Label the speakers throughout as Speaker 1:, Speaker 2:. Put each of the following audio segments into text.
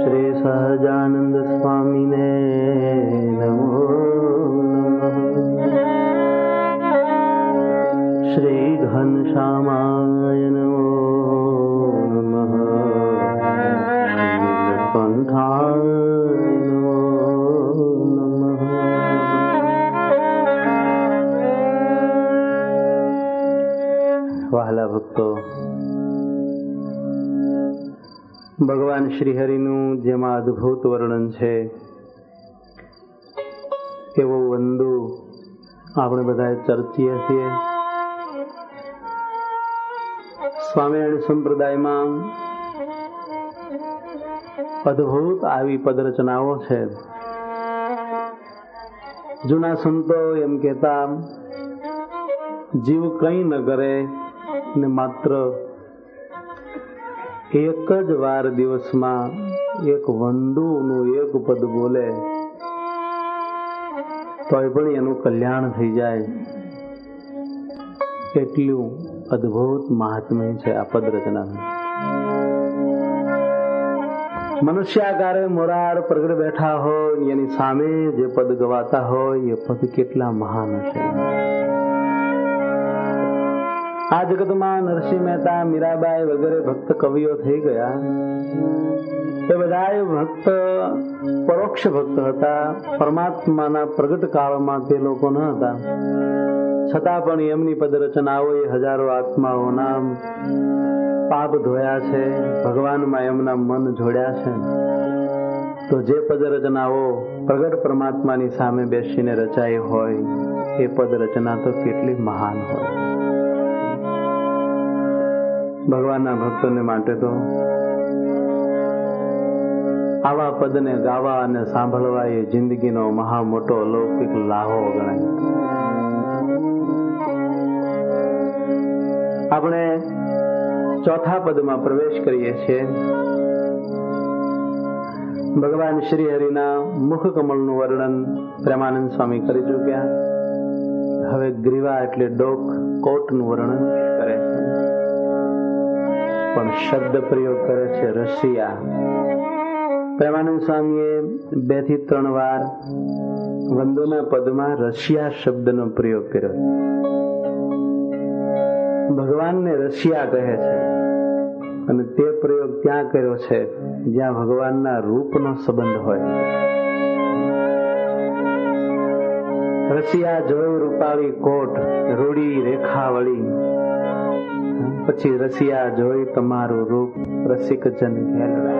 Speaker 1: શ્રી સહજાનંદ સ્વામીને નમો નમઃ. શ્રી ઘનશ્યામાય નમો નમઃ. નીલકંઠાય નમો નમઃ. વહાલા ભક્તો, ભગવાન શ્રી હરિનું જેમાં અદ્ભુત વર્ણન છે એવો વંદુ આપણે બધા ચર્ચીએ છીએ. સ્વામિનારાયણ સંપ્રદાયમાં અદ્ભુત આવી પદરચનાઓ છે. જૂના સંતો એમ કહેતા, જીવ કંઈ ન કરે ને માત્ર એક જ વાર દિવસમાં એક વંદુનું એક પદ બોલે તોય પણ એનું કલ્યાણ થઈ જાય. એટલું અદ્ભુત મહાત્મ્ય છે આ પદ રચનાનું. મનુષ્યાકારે મોરાર પ્રગટ બેઠા હોય એની સામે જે પદ ગવાતા હોય એ પદ કેટલા મહાન છે. આ જગતમાં નરસિંહ મહેતા, મીરાબાઈ વગેરે ભક્ત કવિઓ થઈ ગયા. એ બધા ભક્ત પરોક્ષ ભક્ત હતા. પરમાત્માના પ્રગટ કાળમાં તે લોકો ન હતા. છતાં પણ એમની પદ રચનાઓએ હજારો આત્માઓના પાપ ધોયા છે, ભગવાનમાં એમના મન જોડ્યા છે. તો જે પદ રચનાઓ પ્રગટ પરમાત્માની સામે બેસીને રચાઈ હોય એ પદ રચના તો કેટલી મહાન હોય. ભગવાનના ભક્તોને માટે તો આવા પદને ગાવા અને સાંભળવા એ જિંદગીનો મહા મોટો અલૌકિક લાહો ગણાય. આપણે ચોથા પદમાં પ્રવેશ કરીએ છીએ. ભગવાન શ્રી હરિના મુખ કમળનું વર્ણન પ્રેમાનંદ સ્વામી કરી ચૂક્યા. હવે ગ્રીવા એટલે ડોક, કોટનું વર્ણન કરે છે, પણ શબ્દ પ્રયોગ કરે છે રસિયા. પ્રેમાનંદ સ્વામીએ 2 થી 3 વાર વંદોના પદમાં રસિયા શબ્દનો પ્રયોગ કર્યો. ભગવાનને રસિયા કહે છે અને તે પ્રયોગ ત્યાં કર્યો છે જ્યાં ભગવાનના રૂપનો સંબંધ હોય. રસિયા જોઈ રૂપાળી કોટ, રૂડી રેખા વળી, પછી રસિયા જોઈ તમારું રૂપ, રસિક જન ઘેલડા.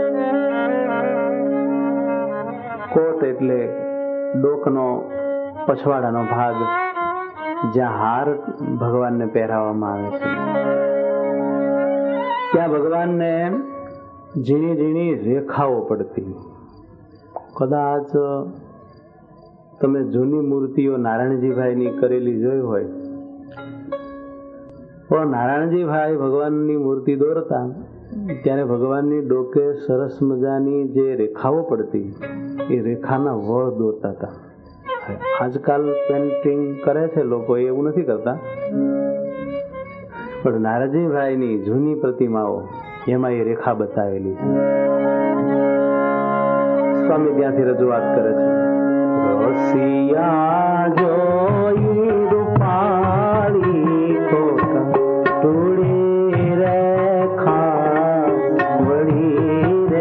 Speaker 1: કોટ એટલે ડોકનો પછવાડાનો ભાગ, જ્યાં હાર ભગવાનને પહેરાવવામાં આવે છે. ત્યાં ભગવાનને ઝીણી ઝીણી રેખાઓ પડતી. કદાચ તમે જૂની મૂર્તિઓ નારાયણજીભાઈની કરેલી જોઈ હોય તો નારાયણજીભાઈ ભગવાનની મૂર્તિ દોરતા ત્યારે ભગવાનની ડોકે સરસ મજાની જે રેખાઓ પડતી એ રેખાના વળ દોરતા હતા. આજકાલ પેન્ટિંગ કરે છે લોકો, એવું નથી કરતા, પણ નારાયણજીભાઈની જૂની પ્રતિમાઓ એમાં એ રેખા બતાવેલી છે. સ્વામી ત્યાંથી રજૂઆત કરે છે. રસિયા જોઈ રૂપાળી કોટ, રૂડી રેખા વળી રે.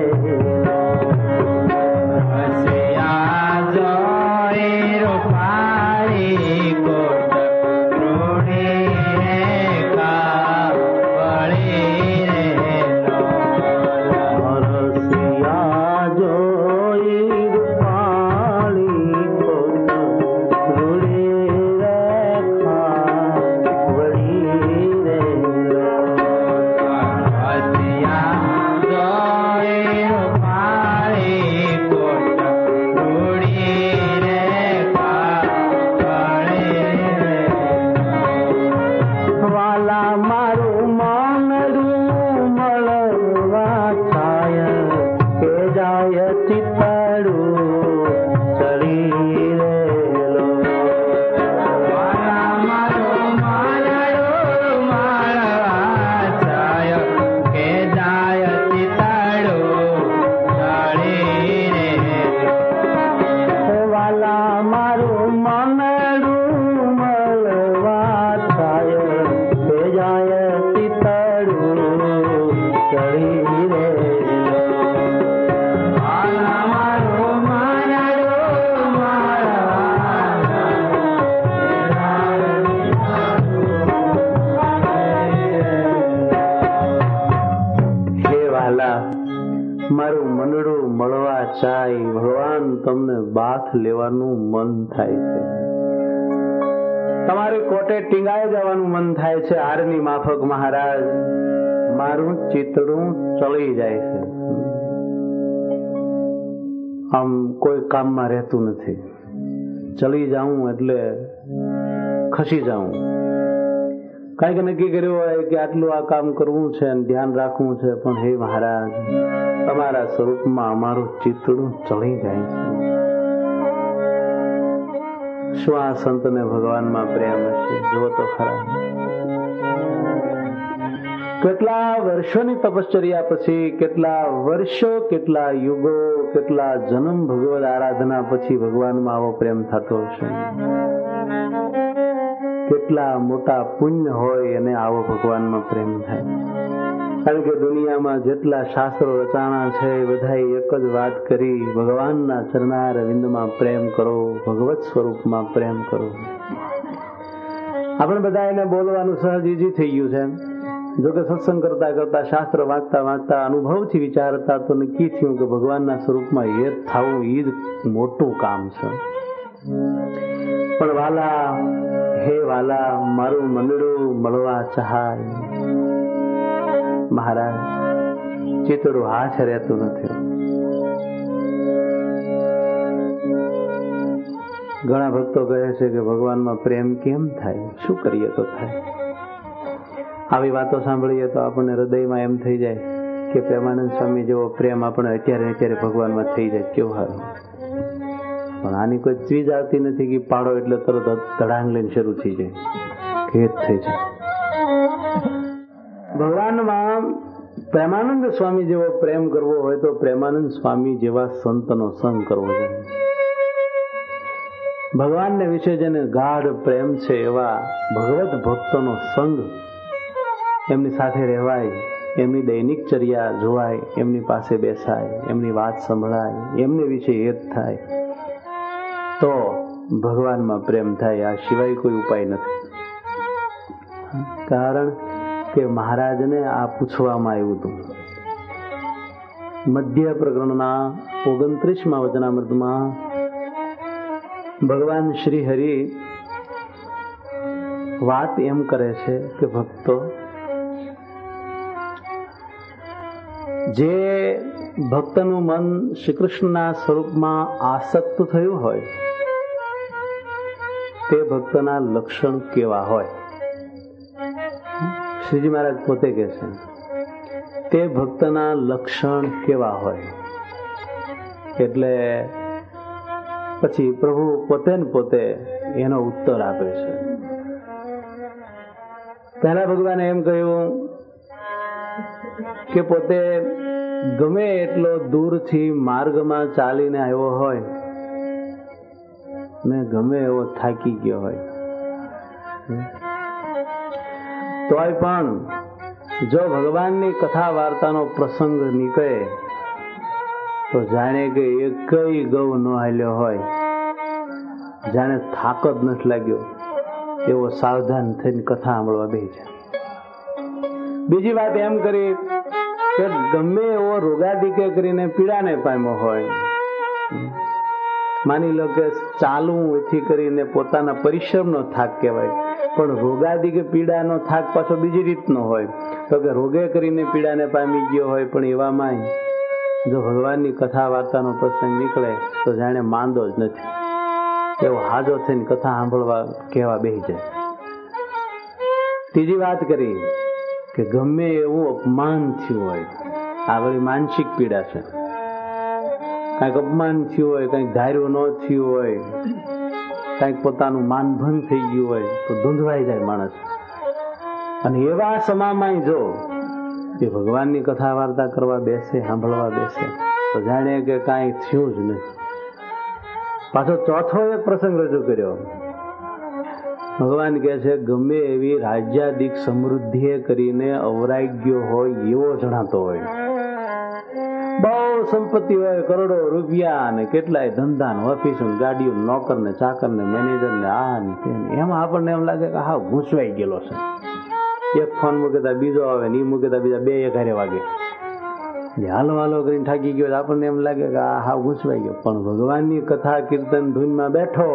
Speaker 1: રસિયા જોઈ રૂપાળી કોટ, રૂડી રેખા વળી રે. રસિયા જોઈ મારું મંડળું મળવા ચાય, ભગવાન તમને બાથ લેવાનું મન થાય છે, તમારી કોટે ટીંગાઈ જવાનું મન થાય છે. હારની માફક મહારાજ મારું ચિતડું ચડી જાય છે. આમ કોઈ કામમાં રહેતું નથી. ચલી જાઉં એટલે ખસી જાઉં. કઈક નક્કી કર્યું હોય કે આટલું આ કામ કરવું છે અને ધ્યાન રાખવું છે, પણ હે મહારાજ તમારા સ્વરૂપમાં અમારું ચિતડું ચડી જાય છે. શું આ સંતને ભગવાનમાં પ્રેમ હશે? જુઓ તો ખરા. કેટલા વર્ષોની તપશ્ચર્યા પછી, કેટલા વર્ષો, કેટલા યુગો, કેટલા જન્મ ભગવદ આરાધના પછી ભગવાનમાં આવો પ્રેમ થતો હશે. કેટલા મોટા પુણ્ય હોય અને આવો ભગવાનમાં પ્રેમ થાય. કારણ કે દુનિયામાં જેટલા શાસ્ત્રો રચાણા છે બધા એક જ વાત કરી, ભગવાનના ચરણારવિંદમાં પ્રેમ કરો, ભગવત સ્વરૂપમાં પ્રેમ કરો. આપણે બધા એને બોલવાનું સહજ ઈજી થઈ ગયું છે. જોકે સત્સંગ કરતા કરતા, શાસ્ત્ર વાંચતા વાંચતા, અનુભવથી વિચારતા તો નક્કી થયું કે ભગવાનના સ્વરૂપમાં એ થવું એ જ મોટું કામ છે. પણ વાલા, હે વાલા, મારું મંડળું મળવા ચાહાય. મહારાજ ચિતડું હાથ રહેતું નથી. ઘણા ભક્તો કહે છે કે ભગવાનમાં પ્રેમ કેમ થાય, શું કરીએ તો થાય. આવી વાતો સાંભળીએ તો આપણને હૃદયમાં એમ થઈ જાય કે પ્રેમાનંદ સ્વામી જેવો પ્રેમ આપણે અત્યારે ભગવાનમાં થઈ જાય, કેવું સારું. પણ આની કોઈ ચીજ આવતી નથી કે પાડો એટલે તરત ધડાંગ લઈને શરૂ થઈ જાય, ખેત થઈ જાય. ભગવાનમાં પ્રેમાનંદ સ્વામી જેવો પ્રેમ કરવો હોય તો પ્રેમાનંદ સ્વામી જેવા સંતનો સંગ કરવો જોઈએ. ભગવાનને વિશે જેને ગાઢ પ્રેમ છે એવા ભગવત ભક્તોનો સંગ, એમની સાથે રહેવાય, એમની દૈનિક ચર્યા જોવાય, એમની પાસે બેસાય, એમની વાત સંભળાય, એમને વિશે હેત થાય તો ભગવાનમાં પ્રેમ થાય. આ સિવાય કોઈ ઉપાય નથી. કારણ કે મહારાજને આ પૂછવામાં આવ્યું હતું. મધ્ય પ્રકરણના 29મા વચનામૃતમાં ભગવાન શ્રી હરિ વાત એમ કરે છે કે ભક્તો, જે ભક્તનું મન શ્રી કૃષ્ણના સ્વરૂપમાં આસક્ત થયું હોય તે ભક્તના લક્ષણ કેવા હોય. શ્રીજી મહારાજ પોતે કહે છે તે ભક્તના લક્ષણ કેવા હોય. એટલે પછી પ્રભુ પોતે ને પોતે એનો ઉત્તર આપે છે. પહેલા ભગવાને એમ કહ્યું કે પોતે ગમે એટલો દૂરથી માર્ગમાં ચાલીને આવ્યો હોય ને ગમે એવો થાકી ગયો હોય તોય પણ જો ભગવાનની કથા વાર્તાનો પ્રસંગ નીકળે તો જાણે કે એકય ગૌ ન હાલ્યો હોય, જાણે થાક જ નથી લાગ્યો એવો સાવધાન થઈને કથા સાંભળવા બેસી જાય. બીજી વાત એમ કરી કે ગમે એવો રોગાદીકે કરીને પીડાને પામ્યો હોય, માની લો કે ચાલવું એથી કરીને પોતાના પરિશ્રમનો થાક કહેવાય, પણ રોગાદી કે પીડાનો થાક પાછો બીજી રીતનો હોય. તો કે રોગે કરીને પીડાને પામી ગયો હોય પણ એવામાં જો ભગવાનની કથા વાર્તાનો પ્રસંગ નીકળે તો જાણે માંદો જ નથી એવો હાજો થઈને કથા સાંભળવા કહેવા બેસી જાય. ત્રીજી વાત કરી કે ગમે એવું અપમાન થયું હોય, આ વળી માનસિક પીડા છે, કઈક અપમાન થયું હોય, કઈક ધાર્યું ન થયું હોય, કઈક પોતાનું માનભંગ થઈ ગયું હોય તો ધૂંધવાઈ જાય માણસ. અને એવા સમામાં જો એ ભગવાનની કથા વાર્તા કરવા બેસે, સાંભળવા બેસે તો જાણે કે કાંઈ થયું જ નથી. પાછો ચોથો એક પ્રસંગ રજૂ કર્યો. ભગવાન કહે છે ગમે એવી રાજ્યાદિક સમૃદ્ધિ કરીને અવરાઈ ગયો હોય એવો જણાતો હોય, બહુ સંપત્તિ હોય, કરોડો રૂપિયા ને કેટલાય ધંધા ને ઓફિસ ગાડીઓ, નોકર ને ચાકર ને મેનેજર ને આ ને તે, એમાં આપણને એમ લાગે કે હા ગૂંચવાઈ ગયેલો છે. એક ફોન મૂકે બીજો આવે ને એ મૂકે બીજા બે 11 વાગે. હાલો હાલો કરીને થાકી ગયો, આપણને એમ લાગે કે આ હાવ ગૂંચવાઈ ગયો. પણ ભગવાનની કથા કીર્તન ધૂનમાં બેઠો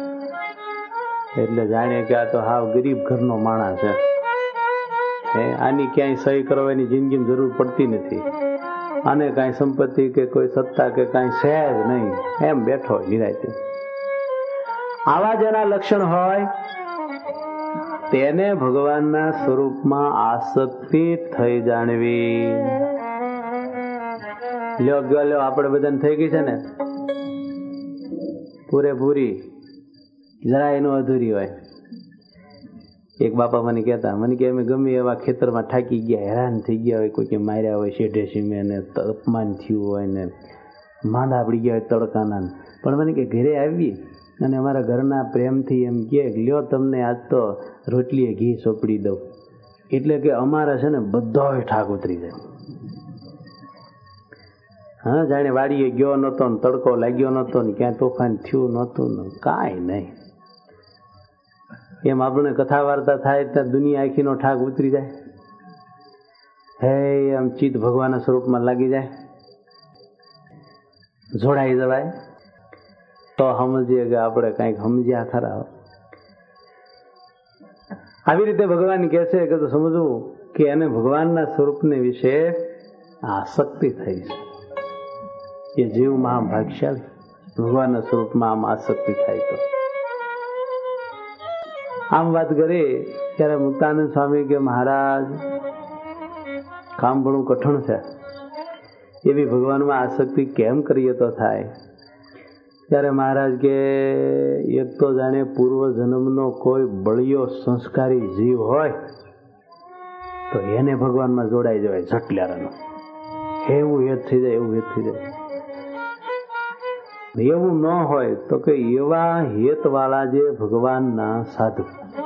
Speaker 1: એટલે જાણે કે આ તો હાવ ગરીબ ઘરનો માણસ છે. આની ક્યાંય સહી કરવાની જિંદગીમાં જરૂર પડતી નથી, આને કાંઈ સંપત્તિ કે કોઈ સત્તા કે કાંઈ છે જ નહીં, એમ બેઠો નિરાંતે. આવા જેના લક્ષણ હોય તેને ભગવાનના સ્વરૂપમાં આસક્તિ થઈ જાણવી. લ્યો આપણે બધાને થઈ ગઈ છે ને પૂરેપૂરી, જરા એનું અધૂરી હોય. એક બાપા મને કહેતા, મને કે અમે ગમે એવા ખેતરમાં થાકી ગયા, હેરાન થઈ ગયા હોય, કોઈને માર્યા હોય, શેઢે સીમે ને અપમાન થયું હોય ને માંદા પડી ગયા હોય તડકાના, પણ મને કે ઘરે આવી અને અમારા ઘરના પ્રેમથી એમ કહે લ્યો તમને આજ તો રોટલીએ ઘી સોંપડી દઉં, એટલે કે અમારા છે ને બધોય ઠાક ઉતરી જાય. હા, જાણે વાડીએ ગયો નહોતો ને તડકો લાગ્યો નહોતો ને ક્યાં તોફાન થયું નહોતું ને કાંઈ નહીં. એમ આપણે કથા વાર્તા થાય ત્યાં દુનિયા આખીનો ઠાક ઉતરી જાય. હે એમ ચિત્ત ભગવાનના સ્વરૂપમાં લાગી જાય, જોડાઈ જવાય તો સમજીએ કે આપણે કંઈક સમજ્યા ખરા. આવી રીતે ભગવાન કહે છે કે સમજવું કે એને ભગવાનના સ્વરૂપને વિશે આસક્તિ થઈ છે. એ જીવ મહા ભાગ્યશાળી, ભગવાનના સ્વરૂપમાં આમ આસક્તિ થાય. તો આમ વાત કરી ત્યારે મુક્તાનંદ સ્વામી કે મહારાજ કામ ઘણું કઠણ છે, એવી ભગવાનમાં આસક્તિ કેમ કરીએ તો થાય? ત્યારે મહારાજ કે એક તો જાણે પૂર્વ જન્મનો કોઈ બળિયો સંસ્કારી જીવ હોય તો એને ભગવાનમાં જોડાઈ જવાય ઝટલ્યારાનો. એવું હેત થઈ જાય, એવું હેત થઈ જાય. એવું ન હોય તો કે એવા હેત વાળા જે ભગવાનના સાધુ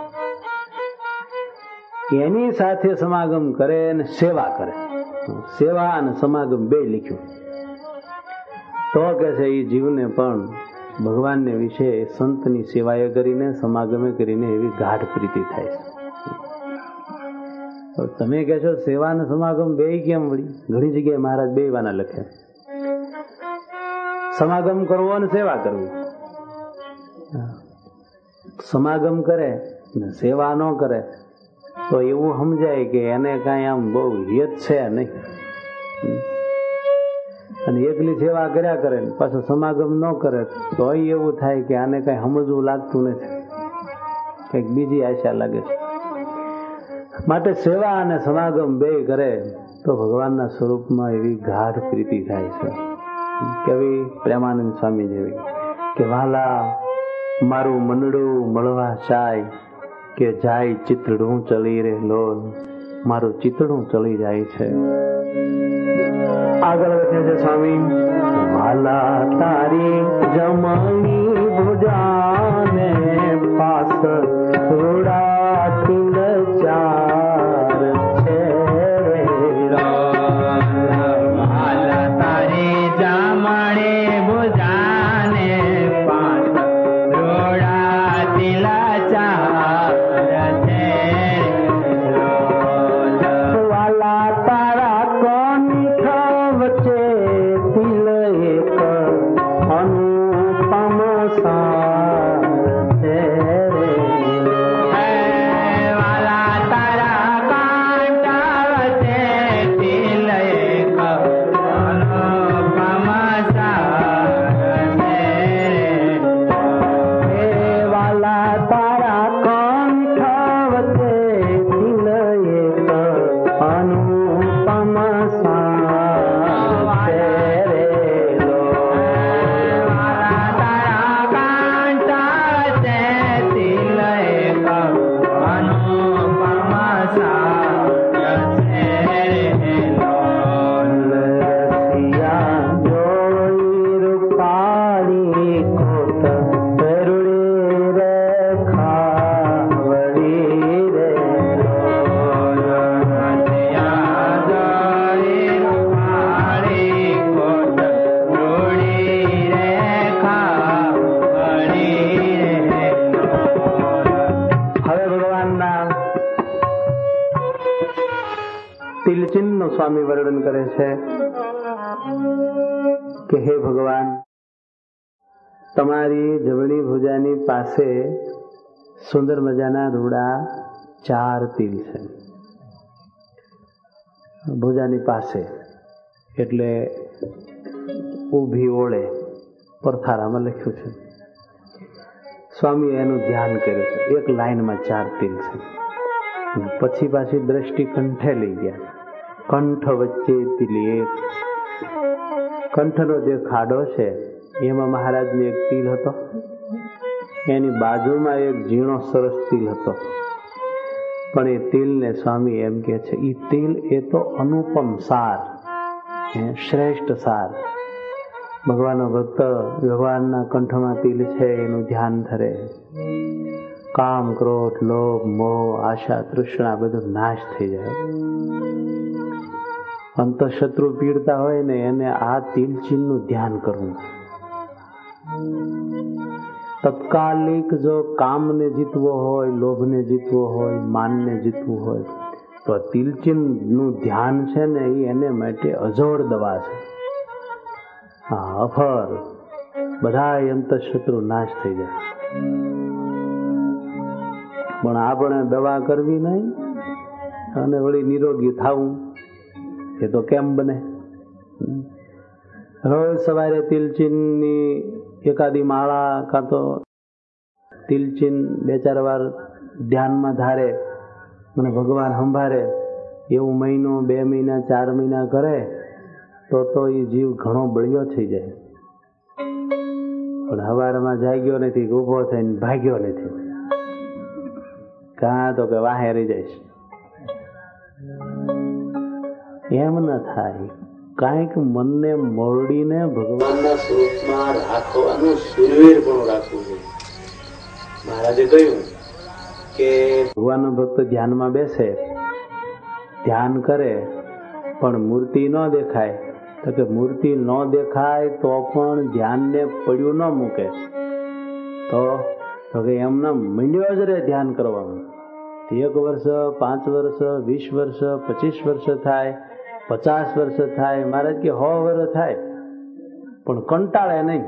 Speaker 1: એની સાથે સમાગમ કરે અને સેવા કરે. સેવા અને સમાગમ બે લખ્યું તો કે છે એ જીવને પણ ભગવાનને વિશે સંતની સેવાએ કરીને સમાગમે કરીને એવી ગાઢ પ્રીતિ થાય છે. તમે કહેશો સેવા અને સમાગમ બે કેમ વળી? ઘણી જગ્યાએ મહારાજ બે વાના લખે, સમાગમ કરવો અને સેવા કરવી. સમાગમ કરે ને સેવા ન કરે તો એવું સમજાય કે એને કાંઈ આમ બહુ હિત છે નહીં, અને એકલી સેવા કર્યા કરે પાછો સમાગમ ન કરે તો એવું થાય કે આને કઈ સમજવું લાગતું નથી, કઈક બીજી આશા લાગે છે. માટે સેવા અને સમાગમ બે કરે તો ભગવાનના સ્વરૂપમાં એવી ગાઢ પ્રીતિ થાય છે. કેવી? પ્રેમાનંદ સ્વામી જેવી કે વાલા મારું મનડું મળવા ચાય કે જાય ચિતડું ચલી રે લોલ, મારું ચિતડું ચલી જાય છે. આગળ વધે છે સ્વામી, વાલા તારી જમણી ભુજાને પાસ થોડા તિલ ચાર છે. વાલા તારી જમણી ભુજાને પાસ થોડા તિલ ચાર છે. વાલા તારા કોણ વચ્ચે તિલ એક અનુપમ સાર છે. વાલા તારા કાંટા વચ્ચે તિલ એક અનુપમ સાર છે. વાલા તારા કાંઠા વચ્ચે તિલ એક અનુપમ તિલચિહ્નનું સ્વામી વર્ણન કરે છે. કે હે ભગવાન, તમારી જમણી ભુજાની પાસે સુંદર મજાના રૂડા 4 તિલ છે. ભુજાની પાસે એટલે ઊભી ઓળે પરથારામાં લખ્યું છે. સ્વામીએ એનું ધ્યાન કર્યું છે. એક લાઈનમાં 4 તિલ છે. પછી પાછી દ્રષ્ટિ કંઠે લઈ ગયા. કંઠ વચ્ચે તિલ એક. કંઠનો જે ખાડો છે એમાં મહારાજનો એક તિલ હતો. એની બાજુમાં એક ઝીણો સરસ તિલ હતો. પણ એ તિલને સ્વામી એમ કે છે, એ તિલ એ તો અનુપમ સાર, શ્રેષ્ઠ સાર. ભગવાનનો ભક્ત ભગવાનના કંઠમાં તિલ છે એનું ધ્યાન ધરે. કામ, ક્રોધ, લોભ, મોહ, આશા, તૃષ્ણા બધું નાશ થઈ જાય. અંતઃશત્રુ પીડતા હોય ને એને આ તિલચિહ્નનું ધ્યાન કરવું. તત્કાલિક જો કામને જીતવો હોય, લોભને જીતવો હોય, માનને જીતવું હોય તો તિલચિહ્નનું ધ્યાન છે ને એ એને માટે અજોડ દવા છે. અફર બધા અંતઃશત્રુ નાશ થઈ જાય. પણ આપણે દવા કરવી નહીં અને વળી નિરોગી થવું એ તો કેમ બને? રોજ સવારે તિલચિહ્નની એકાદી માળા કાં તો તિલચિહ્ન 2-4 વાર ધ્યાનમાં ધારે અને ભગવાન સંભાળે એવું મહિનો, 2 મહિના, 4 મહિના કરે તો એ જીવ ઘણો બળ્યો થઈ જાય. પણ સવારમાં જાગ્યો નથી કે ઊભો થઈને ભાગ્યો નથી, કાં તો કે વાહે રહી જાય. એમ ન થાય. કાંઈક મનને મોરડીને ભગવાનના સ્વરૂપમાં રાખવાનું સુરવીર પણ રાખવું જોઈએ. મહારાજે કહ્યું કે ભગવાનનો ભક્ત ધ્યાનમાં બેસે, ધ્યાન કરે પણ મૂર્તિ ન દેખાય. તો કે મૂર્તિ ન દેખાય તો પણ ધ્યાનને પડ્યું ન મૂકે તો કે એમને મંડ્યો જ રહે ધ્યાન કરવામાં. 1 વર્ષ, 5 વર્ષ, 20 વર્ષ, 25 વર્ષ થાય, 50 વર્ષ થાય, મહારાજ કે 100 વર્ષ થાય, પણ કંટાળે નહીં.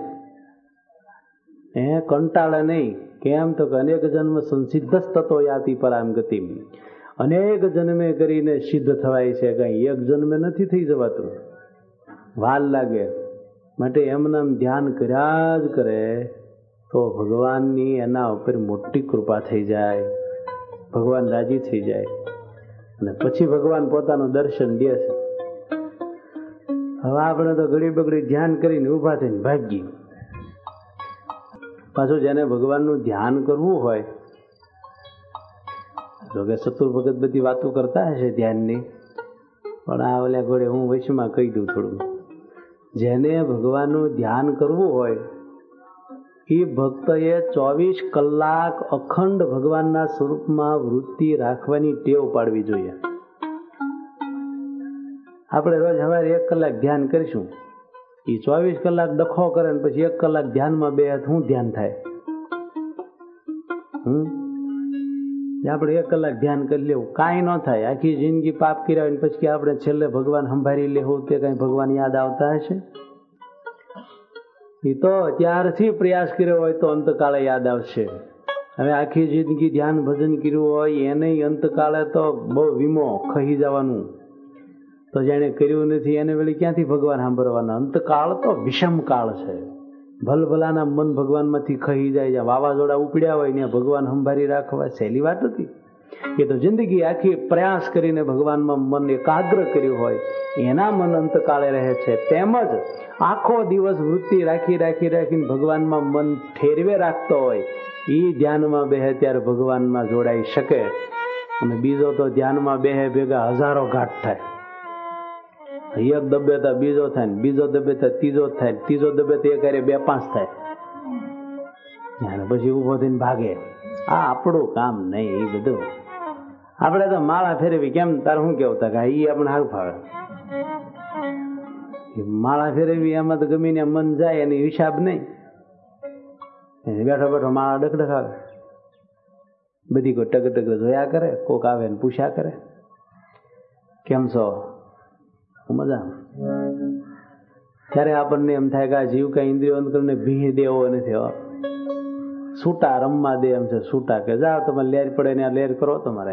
Speaker 1: કંટાળે નહીં. કેમ? તો કે અનેક જન્મ સંસિદ્ધ તત્વો યાતિ પરામ ગતિ. અનેક જન્મે કરીને સિદ્ધ થવાય છે, કઈ એક જન્મે નથી થઈ જવાતું, વાર લાગે. માટે એમનામ ધ્યાન કર્યા જ કરે તો ભગવાનની એના ઉપર મોટી કૃપા થઈ જાય, ભગવાન રાજી થઈ જાય અને પછી ભગવાન પોતાનું દર્શન દે છે. હવે આપણે તો ઘડી બગડી ધ્યાન કરીને ઊભા થઈને ભાગી. પાછું જેને ભગવાનનું ધ્યાન કરવું હોય, જોકે સતુર ભગત બધી વાતો કરતા હશે ધ્યાનની, પણ આ ઓલા ઘોડે હું વૈશ્વમાં કહી દઉં થોડું. જેને ભગવાનનું ધ્યાન કરવું હોય એ ભક્તએ 24 કલાક અખંડ ભગવાનના સ્વરૂપમાં વૃત્તિ રાખવાની ટેવ પાડવી જોઈએ. આપણે રોજ સવારે 1 કલાક ધ્યાન કરીશું, એ 24 કલાક ડખો કરે ને પછી 1 કલાક ધ્યાનમાં બે શું ધ્યાન થાય? આપણે 1 કલાક ધ્યાન કરી લેવું, કાંઈ ન થાય. આખી જિંદગી પાપ કર્યા હોય પછી આપણે છેલ્લે ભગવાન સંભાળી લેવું તે કઈ ભગવાન યાદ આવતા હશે? એ તો ત્યારથી પ્રયાસ કર્યો હોય તો અંતકાળે યાદ આવશે. હવે આખી જિંદગી ધ્યાન ભજન કર્યું હોય એને અંતકાળે તો બહુ વીમો ખહી જવાનું. તો જેને કર્યું નથી એને વળી ક્યાંથી ભગવાન સાંભળવાના? અંતકાળ તો વિષમ કાળ છે. ભલભલાના મન ભગવાનમાંથી ખહી જાય. જ્યાં વાવાઝોડા ઉપડ્યા હોય ત્યાં ભગવાન સંભાળી રાખવા સહેલી વાત હતી. એ તો જિંદગી આખી પ્રયાસ કરીને ભગવાનમાં મન એકાગ્ર કર્યું હોય એના મન અંતકાળે રહે છે. તેમજ આખો દિવસ વૃત્તિ રાખીને ભગવાનમાં મન ઠેરવે રાખતો હોય એ ધ્યાનમાં બેહે ત્યારે ભગવાનમાં જોડાઈ શકે. અને બીજો તો ધ્યાનમાં બેહે ભેગા હજારો ઘાટ થાય. એક દબે તો બીજો થાય, બીજો દબે તો ત્રીજો થાય, ત્રીજો દબે તો 1 2 5 થાય. પછી ઉભો થઈને ભાગે. આ આપણું કામ નહીં. એ બધું આપણે તો માળા ફેરવી. કેમ? તાર શું કેવું? તા એ આપણે હાલ ફાવે. માળા ફેરવી એમાં તો ગમીને મન જાય એની હિસાબ નહીં. બેઠો બેઠો માળા ડકડકાવે. બધી કોઈ ટક જોયા કરે, કોક આવે ને પૂછ્યા કરે કેમ છો, મજા. ત્યારે આપણને એમ થાય કે આ જીવ કઈ ઇન્દ્રિયો કરીને ભી દેવો નથી, છૂટા રમવા દે એમ છે, છૂટા કે જાઓ તમારે લેર પડે ને લેર કરો તમારે.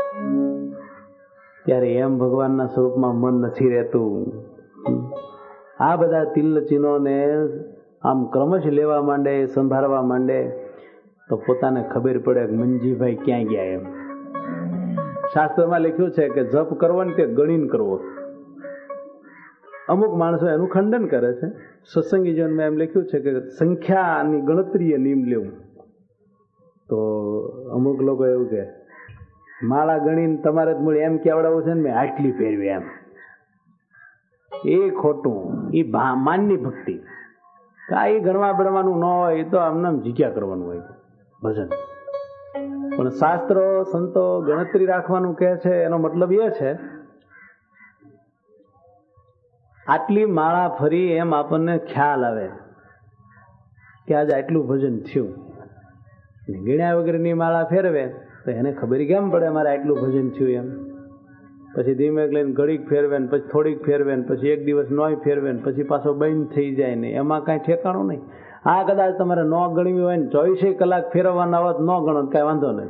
Speaker 1: ત્યારે એમ ભગવાનના સ્વરૂપમાં મન નથી રહેતું. આ બધા તિલચિહ્નોને આમ ક્રમશ લેવા માંડે, સંભાળવા માંડે તો પોતાને ખબર પડે કે મંજીભાઈ ક્યાં ગયા. એમ શાસ્ત્રમાં લખ્યું છે કે જપ કરવો ને તે ગણીને કરવો. અમુક માણસો એનું ખંડન કરે છે. સત્સંગી જીવનમાં એમ લખ્યું છે કે સંખ્યાની ગણતરીએ નિયમ લેવું. તો અમુક લોકો એવું કે માળા ગણીને તમારે જ મૂળ એમ કેવડાવું છે ને મેં આટલી પહેરવી એમ. એ ખોટું. એ માનની ભક્તિ. આ એ ગણવા બળવાનું ન હોય, એ તો આમને જીગ્યા કરવાનું હોય ભજન. પણ શાસ્ત્રો સંતો ગણતરી રાખવાનું કહે છે. એનો મતલબ એ છે આટલી માળા ફરી એમ આપણને ખ્યાલ આવે કે આજે આટલું ભજન થયું. ગણ્યા વગરની માળા ફેરવે તો એને ખબર કેમ પડે મારે આટલું ભજન થયું એમ. પછી ધીમે લઈને ઘડીક ફેરવે ને પછી થોડીક ફેરવે ને પછી એક દિવસ નોય ફેરવે ને પછી પાછો બંધ થઈ જાય ને એમાં કાંઈ ઠેકાણું નહીં. આ કદાચ તમારે ન ગણવી હોય ને 24 કલાક ફેરવવાના હોત ન ગણો કાંઈ વાંધો નહીં.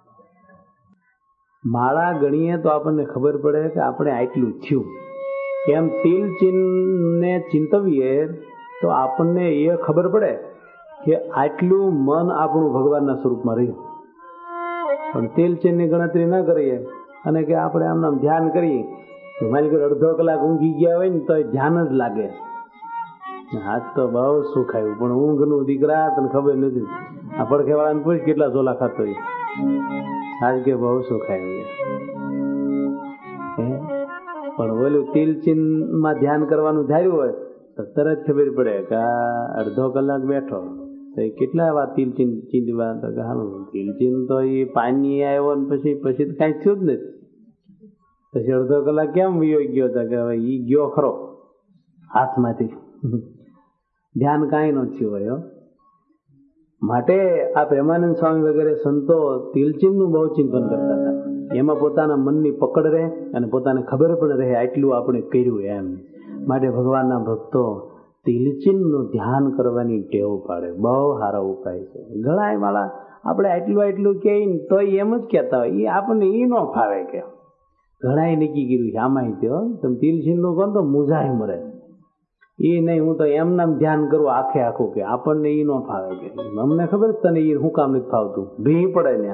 Speaker 1: માળા ગણીએ તો આપણને ખબર પડે કે આપણે આટલું થયું. એમ તિલ ચિહ્નને ચિંતવીએ તો આપણને એ ખબર પડે કે આટલું મન આપણું ભગવાનના સ્વરૂપમાં રહ્યું. પણ તિલ ચિહ્નની ગણતરી ન કરીએ અને કે આપણે આમ ધ્યાન કરીએ તો મારી ઘર અડધો કલાક ઊંઘી ગયા હોય ને તો ધ્યાન જ લાગે. આજ તો બહુ સુખ આવ્યું. પણ ઊંઘનું દીકરા તને ખબર નથી. આ પડખેવાળાને પૂછ કેટલા ઝોલા ખાતો હોય. આજ કે બહુ સુખ આવ્યું. પણ ઓલું તિલ ચિહ્નમાં ધ્યાન કરવાનું ધાર્યું હોય તો તરત ખબર પડે કે આ અડધો કલાક બેઠો તો એ કેટલા વાર તિલ ચિહ્ન ચીંધવા. તો કે હા તિલ ચિહ્ન તો એ પાણી આવ્યો ને પછી તો કાંઈ થયું જ નથી. પછી અડધો કલાક કેમ વિયો ગયો હતો કે હવે એ ગયો ખરો હાથમાંથી. ધ્યાન કાંઈ ન થયું હોય. માટે આ પ્રેમાનંદ સ્વામી વગેરે સંતો તિલચિહ્નનું બહુ ચિંતન કરતા હતા. એમાં પોતાના મનની પકડ રહે અને પોતાને ખબર પણ રહે આટલું આપણે કર્યું એમ. માટે ભગવાનના ભક્તો તિલચિહ્નનું ધ્યાન કરવાની ટેવ પાડે. બહુ સારો ઉપાય છે. ઘણા વાળા આપણે આટલું કહે ને તો એમ જ કહેતા હોય. એ આપણને એ ન ફાવે કે ઘણા નક્કી કર્યું છે આમાં તમે તિલચિહ્નનું કહો તો મૂંઝાય મરે. એ નહીં હું તો એમનામ ધ્યાન કરું આખે આખું કે આપણને એ ન ફાવે કે અમને ખબર જ તને એ શું કામ નથી ફાવતું. ભી પડે ને.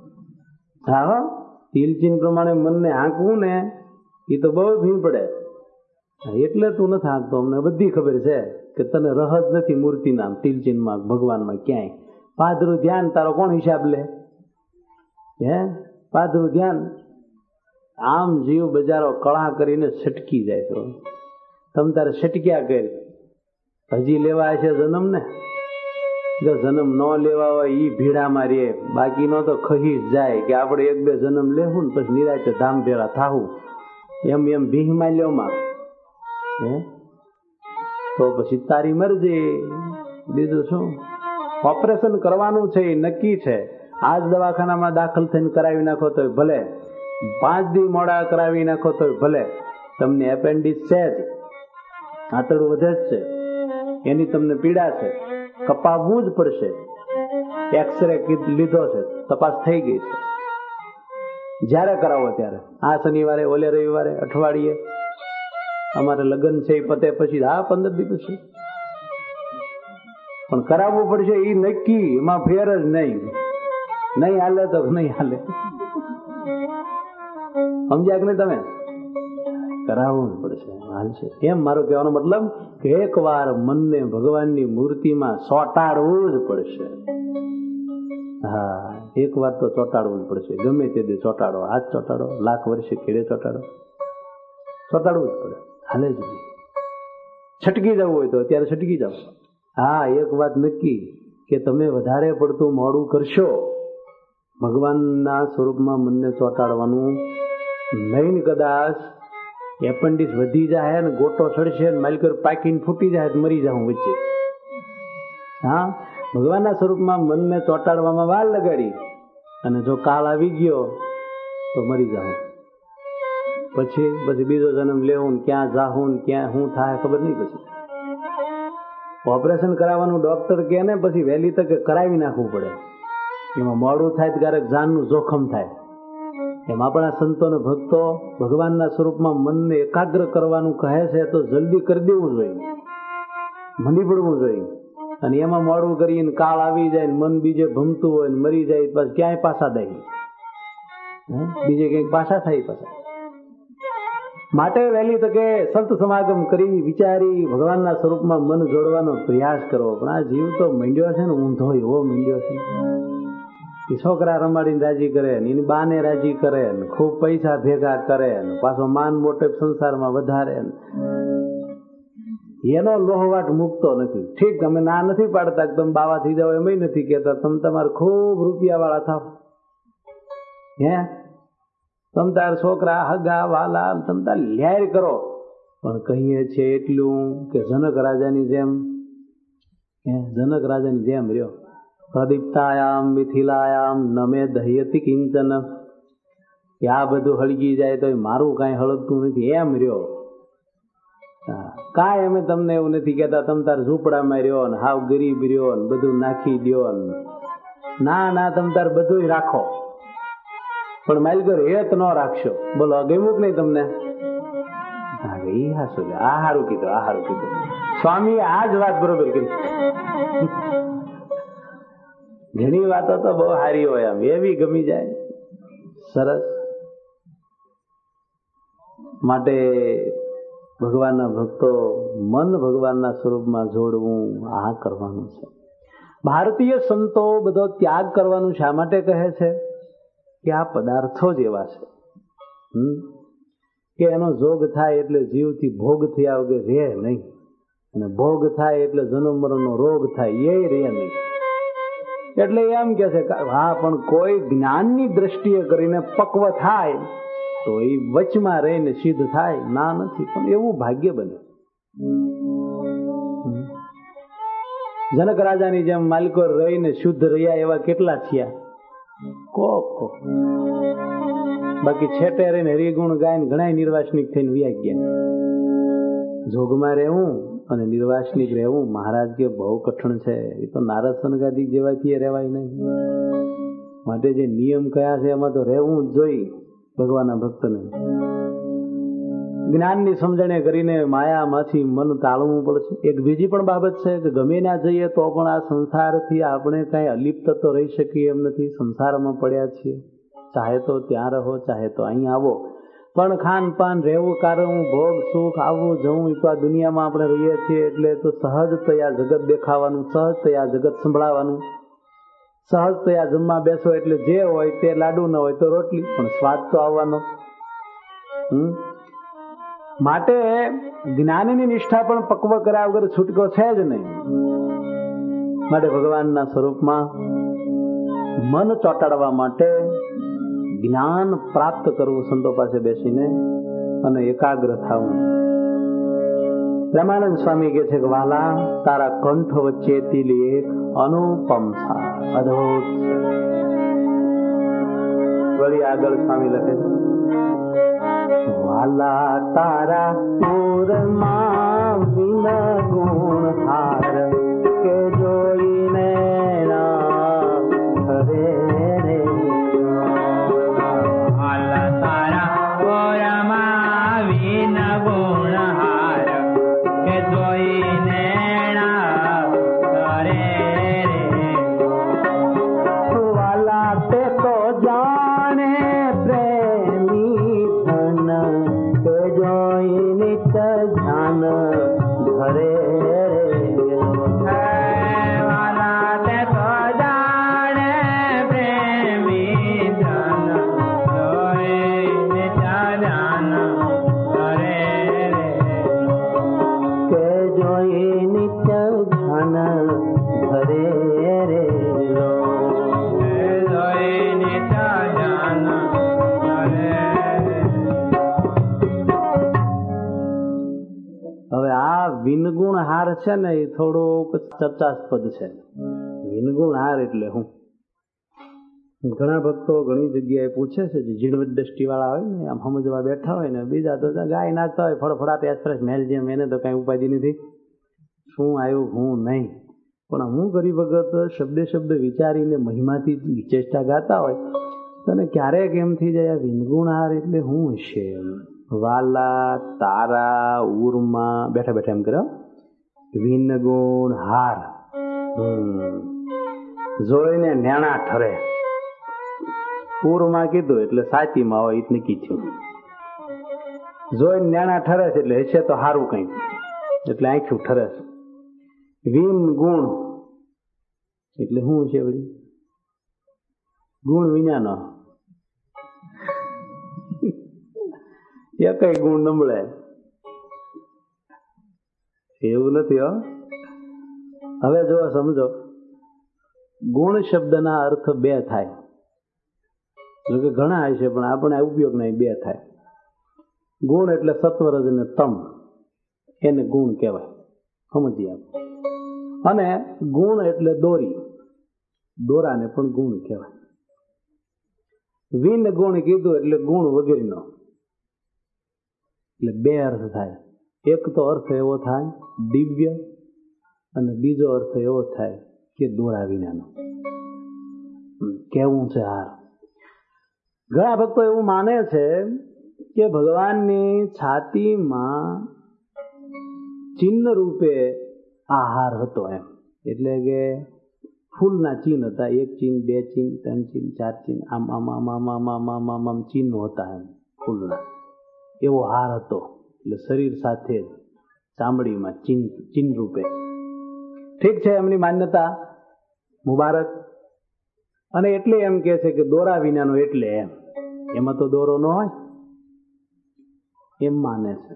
Speaker 1: હા તિલચિહ્ન પ્રમાણે મનને હાંકવું ને એ તો બહુ ભી પડે. એટલે તું નથી હાંકતો. અમને બધી ખબર છે કે તને રહ જ નથી મૂર્તિના તિલચિહ્નમાં ભગવાનમાં ક્યાંય. પાદરું ધ્યાન તારો કોણ હિસાબ લે? હે પાદરું ધ્યાન આમ જીવ બજારો કળા કરીને છટકી જાય. તો તમે તારે છટક્યા કરી હજી લેવા છે જન્મ ને. જો જન્મ ન લેવા હોય એ ભીડામાં રે. બાકીનો તો ખહી જાય કે આપણે 1-2 જન્મ લેવું ને પછી નિરાતે ધામ ભેળા થાવું એમ ભીહમાં લ્યોમાં. હે તો પછી તારી મરજી. બીજું શું? ઓપરેશન કરવાનું છે એ નક્કી છે. આજ દવાખાનામાં દાખલ થઈને કરાવી નાખો તો ભલે, 5 દી મોડા કરાવી નાખો તો ભલે, તમને એપેન્ડિક્સ છે જ, આંતરડું વધે જ છે, એની તમને પીડા છે, કપાવવું જ પડશે. એક્સરે લીધો છે, તપાસ થઈ ગઈ છે. જ્યારે કરાવો ત્યારે આ શનિવારે, ઓલે રવિવારે, અઠવાડિયે અમારે લગ્ન છે એ પતે પછી 15 દી પછી પણ કરાવવું પડશે. એ નક્કી, એમાં ફેર જ નહીં. નહીં હાલે તો નહીં હાલે. સમજ્યા કે નહીં તમે? કરાવવું પડશે, હાલશે. એમ મારો કહેવાનો મતલબ કે એકવાર મનને ભગવાનની મૂર્તિમાં ચોંટાડવું જ પડશે. હા, એક વાર તો ચોંટાડવું જ પડશે. ગમે તે દે ચોંટાડો, હાથ ચોંટાડો, લાખ વર્ષે ખેડે ચોંટાડો, ચોંટાડવું જ પડે. હાલે જ નહીં. છટકી જવું હોય તો અત્યારે છટકી જાવ. હા, એક વાત નક્કી કે તમે વધારે પડતું મોડું કરશો ભગવાનના સ્વરૂપમાં મનને ચોંટાડવાનું નહીં, કદાચ એપેન્ડિક્સ વધી જાય ને ગોટો સડશે ને માલિકર પાકીને ફૂટી જાય તો મરી જાઉં વચ્ચે. હા, ભગવાનના સ્વરૂપમાં મનને ચોંટાડવામાં વાર લગાડી અને જો કાળ આવી ગયો તો મરી જાઉં. પછી બીજો જન્મ લેવું ને ક્યાં જાહું ને ક્યાં શું થાય ખબર નહીં. પછી ઓપરેશન કરાવવાનું ડોક્ટર કહે ને પછી વહેલી તકે કરાવી નાખવું પડે. એમાં મોડું થાય ત્યારે જાનનું જોખમ થાય. એમ આપણા સંતો ને ભક્તો ભગવાનના સ્વરૂપમાં મનને એકાગ્ર કરવાનું કહે છે તો જલ્દી કરી દેવું જોઈએ, મંડી પડવું જોઈએ. અને એમાં મોડું કરીને કાળ આવી જાય, મન બીજે ભમતું હોય ને મરી જાય, બસ ક્યાંય પાછા દઈ બીજે ક્યાંક પાછા થાય પાછા. માટે વહેલી તકે સંત સમાગમ કરી વિચારી ભગવાનના સ્વરૂપમાં મન જોડવાનો પ્રયાસ કરવો. પણ આ જીવ તો મંડ્યો છે ને ઊંધો એવો મંડ્યો છે. એ છોકરા રમાડીને રાજી કરે ને એની બાને રાજી કરે ને ખૂબ પૈસા ભેગા કરે ને પાછો માન મોટે સંસારમાં વધારે. એનો લોહવાટ મૂકતો નથી. ઠીક, અમે ના નથી પાડતા તમે બાવા થઈ જાવ, એમ નથી કેતા તમે તમારે ખૂબ રૂપિયા વાળા થાવ. હે તમ તાર છોકરા હગા વાલા તમ તાર લ્યાર કરો. પણ કહીએ છે એટલું કે જનક રાજાની જેમ, જનક રાજાની જેમ રહ્યો. પ્રદીપ્તાયામ મિથિલાયામ નમે દહ્યતિ કિંચન, કે આ બધું હળગી જાય તો મારું કાંઈ હળગતું નથી એમ રહ્યો. કાંઈ અમે તમને એવું નથી કેતા તમે તાર ઝૂંપડામાં રહ્યો ને હાવ ગરીબ રહ્યો ને બધું નાખી દો ને. ના ના, તમે તાર બધું રાખો પણ માલિકો હેત ન રાખશો. બોલો ગમ્યું કે નહીં તમને? હા એ હાશું, આ હારું કીધું, આ હારું કીધું. સ્વામી આ જ વાત બરોબર કરી. ઘણી વાતો તો બહુ સારી હોય, આમ એવી ગમી જાય, સરસ. માટે ભગવાનના ભક્તો મન ભગવાનના સ્વરૂપમાં જોડવું આ કરવાનું છે. ભારતીય સંતો બધો ત્યાગ કરવાનું શા માટે કહે છે? કે આ પદાર્થો જ એવા છે કે એનો જોગ થાય એટલે જીવથી ભોગ થયા વગર રહે નહીં, અને ભોગ થાય એટલે જન્મ મરણનો રોગ થાય એ રહે નહીં. એટલે એમ કે છે હા, પણ કોઈ જ્ઞાનની દ્રષ્ટિએ કરીને પક્વ થાય તો એ વચમાં રહીને સિદ્ધ થાય. ના નથી, પણ એવું ભાગ્ય બને. જનક રાજાની જેમ માલિકો રહીને શુદ્ધ રહ્યા એવા કેટલા થયા? કોક. બાકી છેટે રહીને હરિગુણ ગાયને ઘણા નિર્વાસનિક થઈને વ્યા ગયા. જોગમાં રહેવું અને નિર્વાસનિક રહેવું મહારાજ કે બહુ કઠણ છે. એ તો નારદ સંગાદી જેવાથી રહેવાય નહીં. માટે જે નિયમ કયા છે એમાં તો રહેવું જ જોઈએ ભગવાનના ભક્તને. જ્ઞાનની સમજણે કરીને માયામાંથી મન તાળવું પડશે. એક બીજી પણ બાબત છે કે ગમે ના જઈએ તો પણ આ સંસારથી આપણે કાંઈ અલિપ્ત તો રહી શકીએ એમ નથી. સંસારમાં પડ્યા છીએ, ચાહે તો ત્યાં રહો, ચાહે તો અહીં આવો. પણ ખાન પાન, રહેવું, કારણ, ભોગ, સુખ, આવવું જવું, એ તો આ દુનિયામાં આપણે રહીએ છીએ એટલે તો સહજતયા જગત દેખાવાનું, સહજતયા જગત સંભળાવાનું, સહજતયા જમવા બેસો એટલે જે હોય તે લાડુ ન હોય તો રોટલી, પણ સ્વાદ તો આવવાનો. માટે જ્ઞાનની નિષ્ઠા પણ પક્વ કર્યા વગર છૂટકો છે જ નહીં. માટે ભગવાનના સ્વરૂપમાં મન ચોંટાડવા માટે જ્ઞાન પ્રાપ્ત કરવું, સંતો પાસે બેસીને અને એકાગ્ર થવું. પ્રેમાનંદ સ્વામી કહે છે કે વાલા, તારા કંઠ વચ્ચેથી એક અનુપમ અદભુત. વળી આગળ સ્વામી લખે છે વાલા તારા પૂરમાં વિન ગુણ હાર કે જોઈને હરે રે. વાલા તારા પૂરમાં વિન ગુણ હાર કે જોઈને હરે રે. વાલા તે તો જાણે પ્રેમી ધન કે જોઈ નિત ધ્યાન ધરે. વિનગુણ હાર છે ને એ થોડુંક ચર્ચાસ્પદ છે. વિનગુણ હાર એટલે હું ઘણા ભક્તો ઘણી જગ્યાએ પૂછે છે, જે ઝીણવટ દ્રષ્ટિ વાળા હોય ને, આમ સમજવા બેઠા હોય ને, બીજા તો ગાય નાખતા હોય ફળફળાટ એક્સપ્રેસ મેલ જેમ, એને તો કઈ ઉપાધિ નથી. શું આવ્યું હું નહીં, પણ અમુક હરિભગત શબ્દે શબ્દ વિચારીને મહિમાથી વિચેષ્ટા ગાતા હોય તને ક્યારેક એમ થઈ જાય આ વિનગુણહાર એટલે શું હશે? વાલા તારા ઉર્મા બેઠા બેઠા એમ કરો વિનગુણ હાર જોઈને નેણા ઠરે. ઉર્મા કીધું એટલે સાચીમાં હોય એ નક્કી થયું. જોઈને નેણા ઠરે છે એટલે હશે તો સારું કંઈક એટલે આંખ્યું ઠરે છે. વિન ગુણ એટલે શું છે વળી? ગુણ વિનાનો કઈ ગુણ નબળે એવું નથી. હવે જો સમજો, ગુણ શબ્દના અર્થ બે થાય, જોકે ઘણા હોય છે પણ આપણે ઉપયોગ નહીં, બે થાય. ગુણ એટલે સત્વરજ અને તમ, એને ગુણ કહેવાય, સમજીએ આપણે. અને ગુણ એટલે દોરી, દોરાને પણ ગુણ કહેવાય. વિન ગુણ કીધું એટલે ગુણ વગેરેનો, એટલે બે અર્થ થાય. એક તો અર્થ એવો થાય દિવ્ય, અને બીજો અર્થ એવો થાય કે દોરા વિનાનો. કેવું છે હાર? ઘણા ભક્તો એવું માને છે કે ભગવાનની છાતીમાં ચિહ્ન રૂપે આ હાર હતો એમ, એટલે કે ફૂલના ચિહ્ન હતા, એક ચિહ્ન, બે ચિહ્ન, ત્રણ ચિહ્ન, ચાર ચિહ્ન, આમ આમ આમ આમ આમ આમ આમ આમ આમ ચિહ્નો હતા એમ ફૂલના. એવો હાર હતો, એટલે શરીર સાથે ચામડીમાં ચિહ્ન રૂપે. ઠીક છે, એમની માન્યતા મુબારક. અને એટલે એમ કે છે કે દોરા વિનાનો, એટલે એમ એમાં તો દોરો ન હોય એમ માને છે.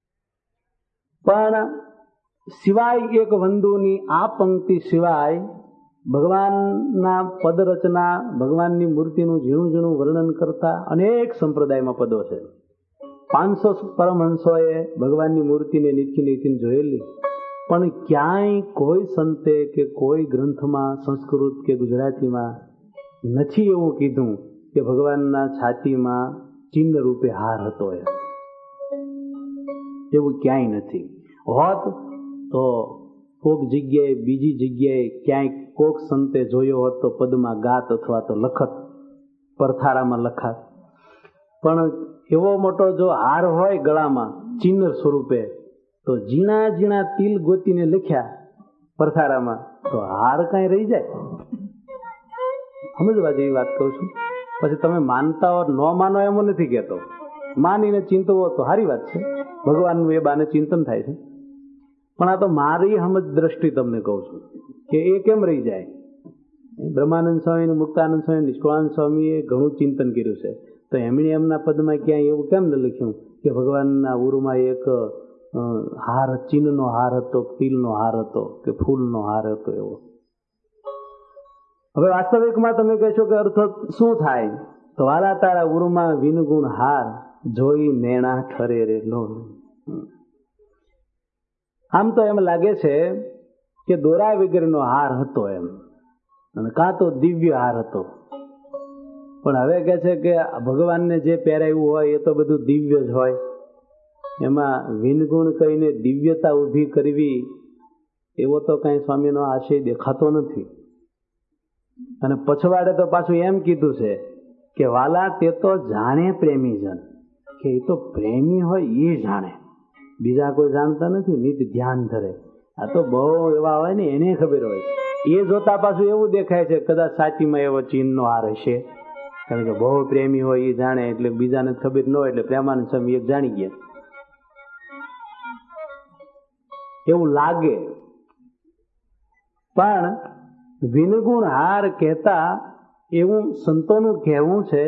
Speaker 1: પણ સિવાય એક વંદુની આ પંક્તિ સિવાય ભગવાનના પદ રચના, ભગવાનની મૂર્તિનું ઝીણું ઝીણું વર્ણન કરતા અનેક સંપ્રદાયમાં પદો છે. 500 પરમહંસોએ ભગવાનની મૂર્તિને નીચી નીચી જોયેલી, પણ ક્યાંય કોઈ સંતે કે કોઈ ગ્રંથમાં સંસ્કૃત કે ગુજરાતીમાં નથી એવું કીધું કે ભગવાનના છાતીમાં ચિહ્ન રૂપે હાર હતો. એવું ક્યાંય નથી. હોત તો કોક જગ્યાએ, બીજી જગ્યાએ ક્યાંય કોક સંતે જોયો હોત તો પદમાં ગાત અથવા તો લખત, પરથારામાં લખાત. પણ એવો મોટો જો હાર હોય ગળામાં ચિહ્ન સ્વરૂપે, તો ઝીણા ઝીણા તિલ ગોતીને લખ્યા પરથારામાં, તો હાર કાંઈ રહી જાય? સમજવા જેવી વાત કહું છું. પછી તમે માનતા હો ન માનો એમ નથી કહેતો, માનીને ચિંતવો તો સારી વાત છે, ભગવાનનું એ બાને ચિંતન થાય છે. પણ આ તો મારી સમજ દ્રષ્ટિ તમને કહું છું કે એ કેમ રહી જાય. બ્રહ્માનંદ સ્વામી, મુક્તાનંદ સ્વામી, નિષ્કળાનંદ સ્વામીએ ઘણું ચિંતન કર્યું છે, તો એમણે એમના પદમાં ક્યાંય એવું કેમ ન લખ્યું કે ભગવાનના ઉરમાં એક હાર, ચિહ્નનો હાર હતો, તિલનો હાર હતો કે ફૂલનો હાર હતો એવો? હવે વાસ્તવિકમાં તમે કહેશો કે અર્થ શું થાય? તો વાલા તારા ઉરમાં વિનગુણ હાર જોઈ નેણા ઠરે રે લો. આમ તો એમ લાગે છે કે દોરા વગેરેનો હાર હતો એમ, અને કાં તો દિવ્ય હાર હતો. પણ હવે કહે છે કે ભગવાનને જે પહેરાવ્યું હોય એ તો બધું દિવ્ય જ હોય, એમાં વિનગુણ કહીને દિવ્યતા ઊભી કરવી એવો તો કાંઈ સ્વામીનો આશય દેખાતો નથી. અને પછવાડે તો પાછું એમ કીધું છે કે વાલા તે તો જાણે પ્રેમી જન, કે એ તો પ્રેમી હોય એ જાણે, બીજા કોઈ જાણતા નથી, નિત ધ્યાન ધરે. આ તો બહુ એવા હોય ને એને ખબર હોય. એ જોતા પાછું એવું દેખાય છે કદાચ સાચીમાં એવો ચિહ્નનો હાર હશે, કારણ કે બહુ પ્રેમી હોય એ જાણે, એટલે બીજાને ખબર ન હોય, એટલે પ્રેમાનંદ સ્વામી એક જાણી ગયા એવું લાગે. પણ વિનગુણ હાર કહેતા એવું સંતોનું કહેવું છે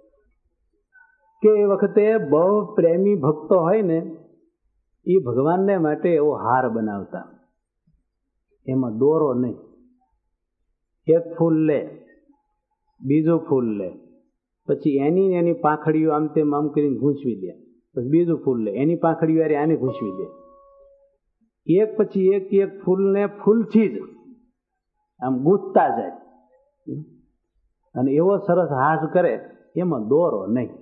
Speaker 1: કે એ વખતે બહુ પ્રેમી ભક્તો હોય ને એ ભગવાનને માટે એવો હાર બનાવતા, એમાં દોરો નહીં. એક ફૂલ લે, બીજું ફૂલ લે, પછી એની પાંખડીઓ આમ તેમ આમ કરીને ગૂંચવી દે, પછી બીજું ફૂલ લે, એની પાંખડીઓ આને ગૂંચવી દે. એક પછી એક ફૂલને ફૂલથી જ આમ ગૂંથતા જાય, અને એવો સરસ હાસ કરે, એમાં દોરો નહીં.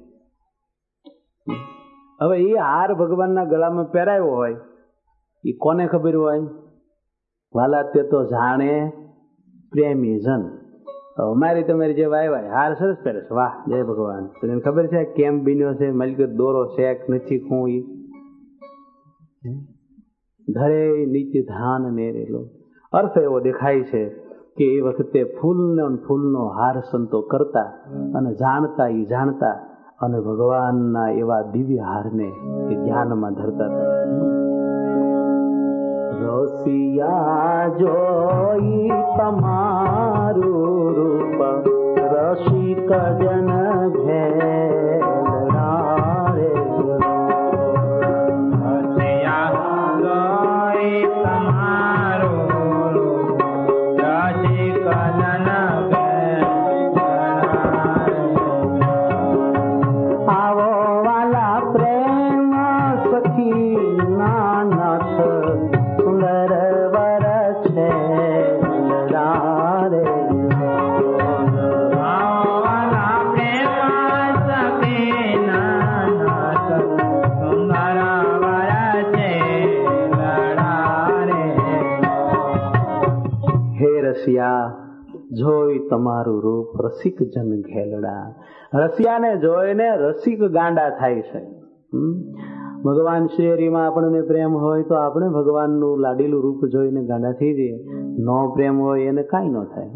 Speaker 1: હવે એ હાર ભગવાનના ગળામાં પહેરાયો હોય એ કોને ખબર હોય? વાલા તે તો જાણે પ્રેમી જન. અમારી તમારી જે વાય હાર સરસ પહેરે છે, વાહ જય ભગવાન. એને ખબર છે કેમ બન્યો છે, મલકત દોરો છે કે નથી, હું ઈ ધરે નીચે ધાન નેરેલો. અર્થ એવો દેખાય છે કે એ વખતે ફૂલનો હાર સંતો કરતા અને જાણતા એ જાણતા અને ભગવાનના એવા દિવ્ય હારને એ ધ્યાનમાં ધરતા હતા. રસિયા જોઈ તમારું રૂપ રસિક જન ઘેલડા રે. રસિયા જોઈ તમારું રૂપ રસિક જન ઘેલડા. આવો વાલા પ્રેમ સખી નાનથ સુંદર વર છે રે. આવાલા પ્રેમ સખી નાનથ સુંદર વર છે રે. હે રસિયા જોઈ તમારું રૂપ રસિક જન ઘેલડા. રસિયાને જોઈને રસિક ગાંડા થાય છે. ભગવાન શ્રીહરિમાં આપણને પ્રેમ હોય તો આપણે ભગવાનનું લાડીલું રૂપ જોઈને ગાંડા થઈ જઈએ. નો પ્રેમ હોય એને કાંઈ ન થાય.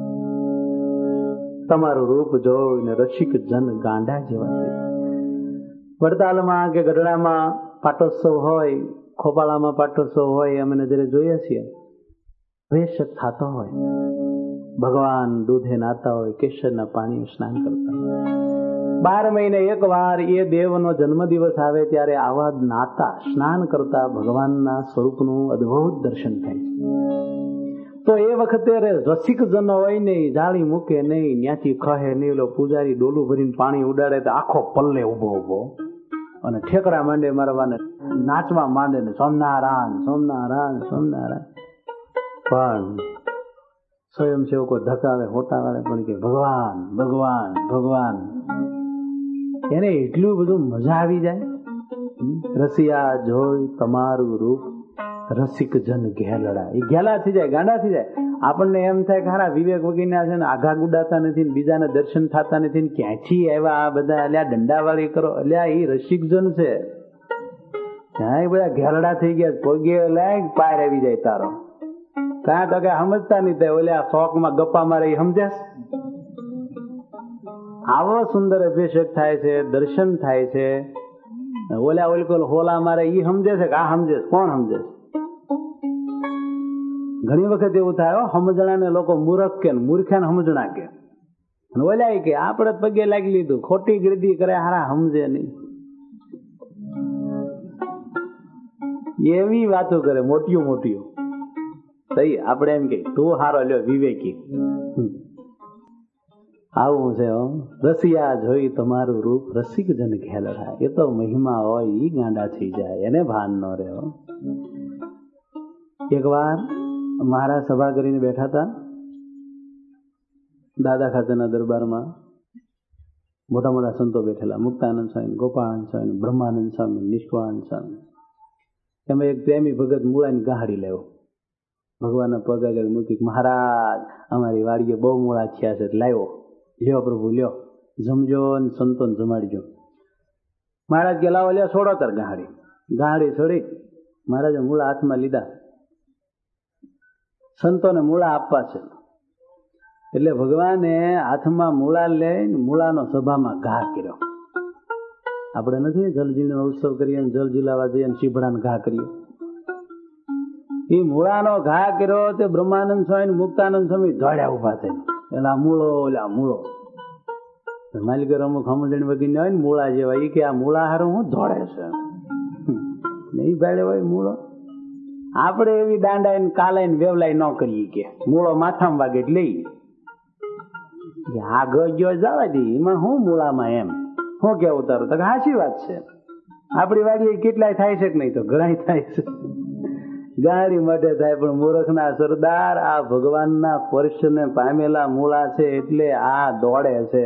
Speaker 1: તમારું રૂપ જોઈને રસિક જન ગાંડા જેવા છે. વડતાલમાં કે ગઢડામાં પાટોત્સવ હોય, ખોપાળામાં પાટોત્સવ હોય, અમે નજરે જોઈએ છીએ. ભેષક થતો હોય, ભગવાન દૂધે નાતા હોય, કેસરના પાણી સ્નાન કરતા હોય. 12 મહિને એક વાર એ દેવનો જન્મદિવસ આવે ત્યારે આવા નાતા સ્નાન કરતા ભગવાનના સ્વરૂપનું અદ્ભુત દર્શન થાય છે. તો એ વખતે રસિક જન હોય નહીં, જાળી મૂકે નહીં, ત્યાંથી ખહે નહીં. લો પૂજારી ડોલું ભરીને પાણી ઉડાડે તો આખો પલ્લે ઉભો અને ઠેકડા માંડે મારવાને, નાચવા માંડે ને સોમનારાયણ સોમનારાયણ સોમનારાયણ. પણ સ્વયંસેવકો ધકાવે, હોટા વાળે પણ કે ભગવાન ભગવાન ભગવાન. એને એટલું બધું મજા આવી જાય. રસિયા જોઈ તમારું રૂપ રસિક જન ઘેલડા. એ ઘેલા થઈ જાય, ગાંડા થઈ જાય. આપણને એમ થાય કે હારા વિવેક વગીના છે ને, આઘા ગુડાતા નથી, બીજાને દર્શન થતા નથી, ક્યાંથી આવ્યા આ બધા, અલ્યા દંડાવાળી કરો, અલ્યા એ રસિક જન છે. ત્યાં બધા ઘેલડા થઈ ગયા, પગે લાય પાર આવી જાય તારો. ત્યાં તો કે સમજતા નહીં થાય, ઓલ્યા શોખમાં ગપ્પા મારે એ સમજે. આવો સુંદર અભિષેક થાય છે, દર્શન થાય છે. ઓલા ઓલકોલ હોલા મારે ઈ સમજે છે કે આ સમજે? કોણ સમજે? ઘણી વખત એવું થાય, સમજણાને લોકો મૂર્ખ કે મૂર્ખ્યાને સમજણા કે. ઓલા કે આપણે પગે લાગી લીધું, ખોટી ગીર્દી કરે, હારા સમજે નહીં. એવી વાતો કરે મોટીઓ મોટીઓ. સહી આપણે એમ કે તું હારો લ્યો વિવેકી. આવું છે. રસિયા જોઈ તમારું રૂપ રસિક જન ઘેલડા. એ તો મહિમા હોય ઈ ગાંડા થઈ જાય, એને ભાન ન રહે. એક વાર મહારાજ સભા કરીને બેઠા હતા દાદા ખાતેના દરબારમાં. મોટા મોટા સંતો બેઠેલા, મુક્તાનંદ સ્વામી, ગોપાળાનંદ સ્વામી, બ્રહ્માનંદ સ્વામી, નિષ્કળાનંદ સ્વામી. એમાં એક પ્રેમી ભગત મૂળાની ગાહડી લેવો, ભગવાનના પગ આગળ મૂકી, મહારાજ અમારી વાડીએ બહુ મૂળા થયા છે, લાવ્યો. લ્યો પ્રભુ લ્યો, જમજો ને સંતોને જમાડજો. મહારાજ કે લાવો લ્યો, છોડો તાર ગાહડી. ગાહડી છોડી મહારાજે મૂળા હાથમાં લીધા. સંતોને મૂળા આપવા છે એટલે ભગવાને હાથમાં મૂળા લઈને મૂળાનો સભામાં ઘા કર્યો. આપણે નથી જલજીલનો ઉત્સવ કરીએ, જલ જીલાવા જઈએ, શીભડાને ઘા કરીએ. એ મૂળાનો ઘા કર્યો તે બ્રહ્માનંદ સ્વામી, મુક્તાનંદ સ્વામી દોડ્યા ઉભા થઈને, એટલે આ મૂળો, એટલે આ મૂળો. માલિક અમુક સમજણ વગીને હોય ને મૂળા જેવા, એ કે આ મૂળા હારું હું દોડે છે નહીં ભાડે હોય મૂળો. આપણે એવી દાંડા કાલાઈને વેવલાઈ ન કરીએ કે મૂળો માથામાં વાગે એટલે લઈ આ ગયો જવા દે, એમાં શું મૂળામાં એમ શું કેવું તારું? તો સાચી વાત છે. આપણી વાડીએ કેટલાય થાય છે કે નહીં? તો ઘણા થાય છે. ગાડી માટે થાય, પણ મૂર્ખના સરદાર આ ભગવાનના સ્પર્શને પામેલા મૂળા છે એટલે આ દોડે છે.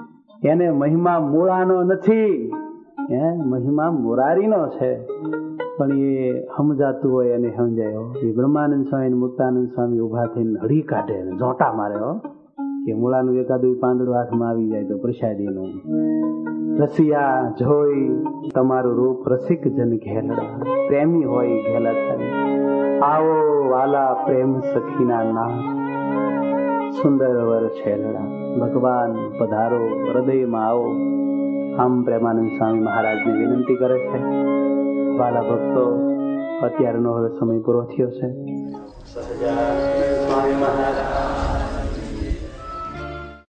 Speaker 1: એને મહિમા મૂળાનો નથી, મહિમા મુરારીનો છે. પણ એ સમજાતું હોય અને સમજાય. એ બ્રહ્માનંદ સ્વામી મુક્તાનંદ સ્વામી ઉભા થઈને હળી કાઢે, જોટા મારે કે મૂળાનું એકાદું પાંદડું હાથમાં આવી જાય તો પ્રસાદીનું. રસિયા જોઈ તમારું રૂપ રસિક જન ઘેલડા, પ્રેમી હોય ઘેલા થાય. આવો વાલા પ્રેમ સખીના નામ, સુંદર વર છેલડા. ભગવાન પધારો, હૃદયમાં આવો. આમ પ્રેમાનંદ સ્વામી મહારાજને વિનંતી કરે છે. વાલા ભક્તો, અત્યારનો હવે સમય પૂરો થયો છે. સહજાનંદ સ્વામી મહારાજ